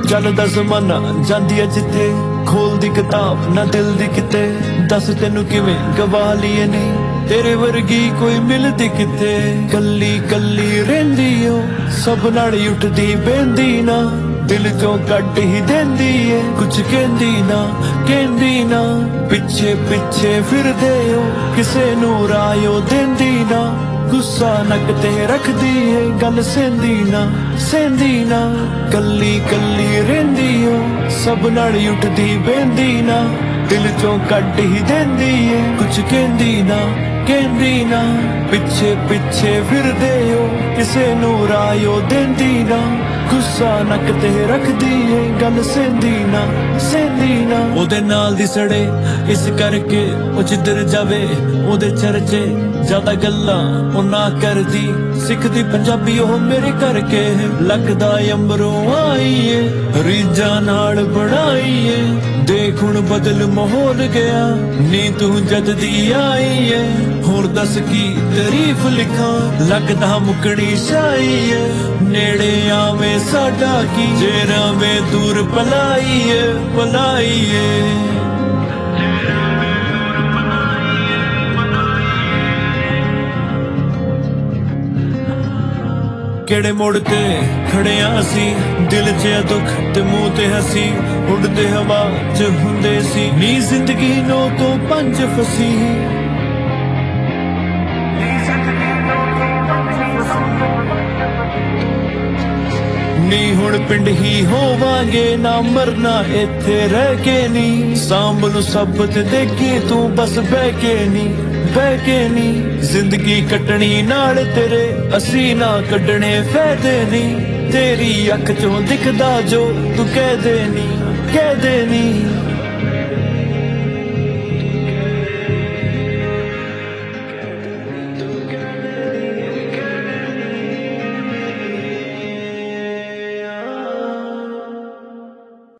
ਚੱਲਦਾ ਜ਼ਮਾਨਾ ਜਾਂਦੀ ਐ ਜਿੱਥੇ ਖੋਲਦੀ ਕਿਤਾਬ ਨਾ ਦਿਲ ਦੀ ਕਿਤੇ ਦੱਸ ਤੈਨੂੰ ਕਿਵੇਂ ਗਵਾ ਲਈਏ ਨੀ तेरे वर्गी कोई मिलती किते कल्ली कल्ली रहंदी ओ सब नाल उठदी बेंदी ना दिल चों कट ही देंदी है कुछ कहंदी ना पिछे पिछे फिरदे ओ किसे नू रायो देंदी ना गुस्सा नक ते रखदी है गल सेंदी ना कल्ली कल्ली रहंदी ओ सब नाल उठदी बेंदी ना दिल चों कट ही देंदी है कुछ कहंदी ना पिछे पिछे फिरदे हो किसे नू रायो देंदी ना गुस्सा नक ते रखदी है गल सेंदी ना ओदे नाल दी सड़े इस करके ओ जिधर जावे ओदे चर्चे ज्यादा गल्लां ओ ना करदी सिखदी पंजाबी ओ मेरे करके लगदा अंबरों आई है रीजा नाल बनाई है देख हुण बदल माहौल गया नी तू जद दी आई है होर दस की तारीफ लिखां लगदा मुकड़ी शाई है नेड़े आवे साडा की जे रवे दूर पलाई है केड़े मोड़ ते खड़े असी दिल च दुख ते मुंह ते हसी उड़दे हवा च हुंदे सी नी जिंदगी 9 तो 5 फसी नी हुण पिंड ही होवांगे ना मरना इत्थे रह के नी सांभ नू सब ते देखी तू बस बह के नी जिंदगी कटनी नाल तेरे असी ना कड्डने फायदे नी तेरी अख चों दिखदा जो तू कह दे नी